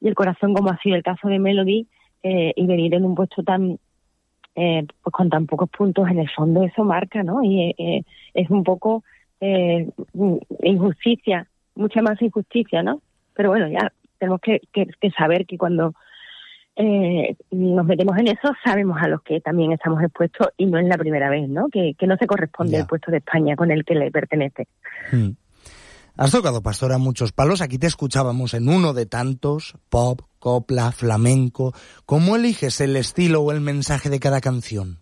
el corazón, como ha sido el caso de Melody, y venir en un puesto tan pues con tan pocos puntos, en el fondo eso marca, ¿no? Y es un poco injusticia, mucha más injusticia, ¿no? Pero bueno, ya tenemos que saber que cuando nos metemos en eso, sabemos a los que también estamos expuestos, y no es la primera vez, ¿no? Que no se corresponde el puesto de España con el que le pertenece. Has tocado, Pastora, muchos palos. Aquí te escuchábamos en uno de tantos: pop, copla, flamenco. ¿Cómo eliges el estilo o el mensaje de cada canción?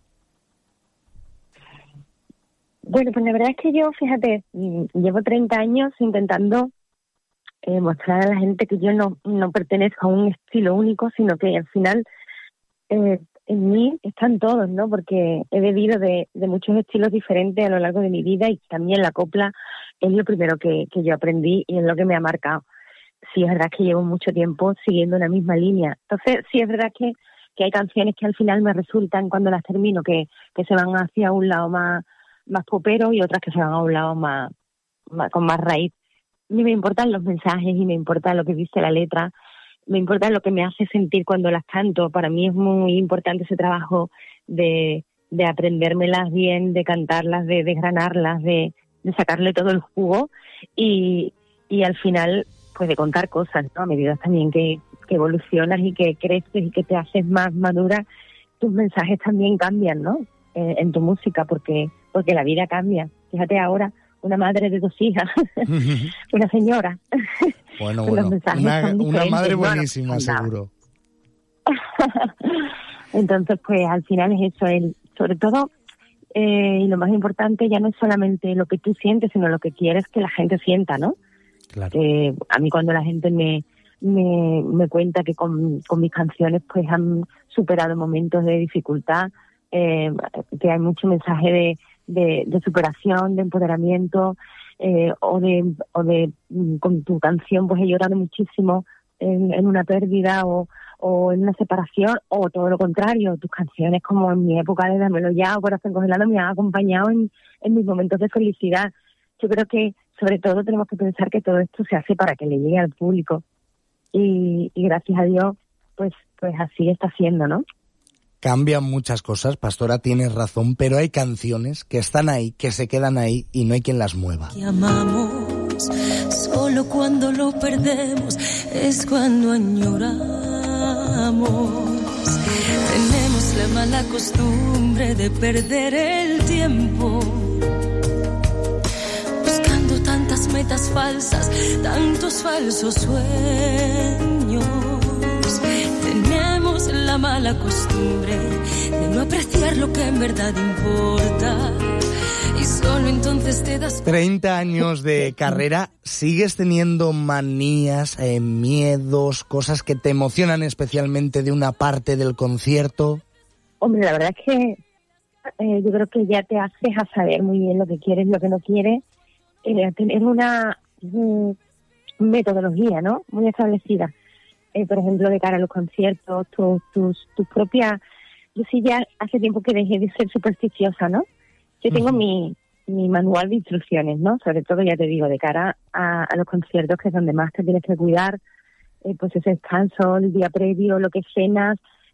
Bueno, pues la verdad es que yo, fíjate, llevo 30 años intentando mostrar a la gente que yo no pertenezco a un estilo único, sino que al final en mí están todos, ¿no? Porque he bebido de muchos estilos diferentes a lo largo de mi vida, y también la copla es lo primero que yo aprendí y es lo que me ha marcado. Sí, es verdad que llevo mucho tiempo siguiendo una misma línea. Entonces, sí es verdad que hay canciones que al final me resultan, cuando las termino, que se van hacia un lado más popero, y otras que se van a un lado más con más raíz. A mí me importan los mensajes y me importa lo que dice la letra, me importa lo que me hace sentir cuando las canto. Para mí es muy importante ese trabajo de aprendérmelas bien, de cantarlas, de desgranarlas, de sacarle todo el jugo, y al final pues de contar cosas, ¿no? A medida también que evolucionas y que creces y que te haces más madura, tus mensajes también cambian, ¿no? En tu música, porque la vida cambia. Fíjate ahora, una madre de 2 hijas, una señora. Bueno, una madre buenísima, seguro. Entonces, pues al final es eso, sobre todo, y lo más importante ya no es solamente lo que tú sientes, sino lo que quieres que la gente sienta, ¿no? Claro. A mí, cuando la gente me cuenta que con mis canciones pues han superado momentos de dificultad, que hay mucho mensaje de superación, de empoderamiento, o de con tu canción pues he llorado muchísimo en una pérdida o en una separación, o todo lo contrario, tus canciones, como en mi época de Dámelo Ya o Corazón Congelado, me han acompañado en mis momentos de felicidad. Yo creo que sobre todo tenemos que pensar que todo esto se hace para que le llegue al público, y gracias a Dios pues así está siendo, ¿no? Cambian muchas cosas, Pastora, tienes razón, pero hay canciones que están ahí, que se quedan ahí, y no hay quien las mueva. Que amamos, solo cuando lo perdemos es cuando añoramos. Tenemos la mala costumbre de perder el tiempo, buscando tantas metas falsas, tantos falsos sueños. Tenemos la mala costumbre de no apreciar lo que en verdad importa, y solo entonces te das... 30 años de carrera, ¿sigues teniendo manías, miedos, cosas que te emocionan especialmente de una parte del concierto? Hombre, la verdad es que yo creo que ya te haces a saber muy bien lo que quieres, lo que no quieres, tener una metodología, ¿no?, muy establecida. Por ejemplo, de cara a los conciertos, tus propias... Yo sí ya hace tiempo que dejé de ser supersticiosa, ¿no? Yo tengo mi manual de instrucciones, ¿no? Sobre todo, ya te digo, de cara a los conciertos, que es donde más te tienes que cuidar, pues ese descanso, el día previo, lo que cenas,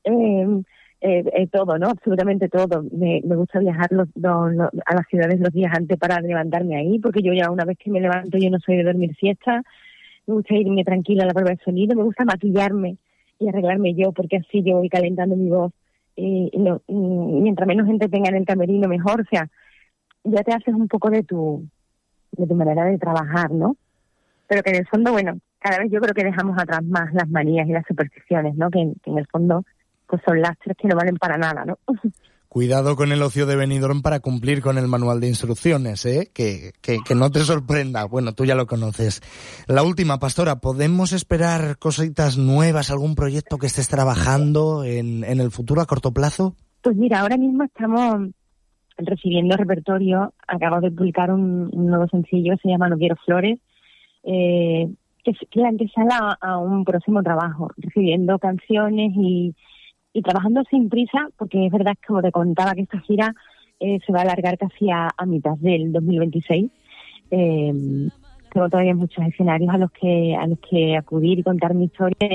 todo, ¿no? Absolutamente todo. Me gusta viajar a las ciudades los días antes para levantarme ahí, porque yo ya una vez que me levanto, yo no soy de dormir siesta. Me gusta irme tranquila a la prueba de sonido, me gusta maquillarme y arreglarme yo, porque así yo voy calentando mi voz, y mientras menos gente tenga en el camerino, mejor. O sea, ya te haces un poco de tu manera de trabajar, ¿no? Pero que en el fondo, bueno, cada vez yo creo que dejamos atrás más las manías y las supersticiones, ¿no? Que en el fondo pues son lastres que no valen para nada, ¿no? Cuidado con el ocio de Benidorm para cumplir con el manual de instrucciones, ¿eh? Que no te sorprenda. Bueno, tú ya lo conoces. La última, Pastora, ¿podemos esperar cositas nuevas, algún proyecto que estés trabajando en el futuro a corto plazo? Pues mira, ahora mismo estamos recibiendo repertorio. Acabo de publicar un nuevo sencillo, se llama No Quiero Flores, que es la antesala a un próximo trabajo, recibiendo canciones y trabajando sin prisa, porque es verdad, como te contaba, que esta gira se va a alargar casi a mitad del 2026. Tengo todavía muchos escenarios a los que acudir y contar mi historia.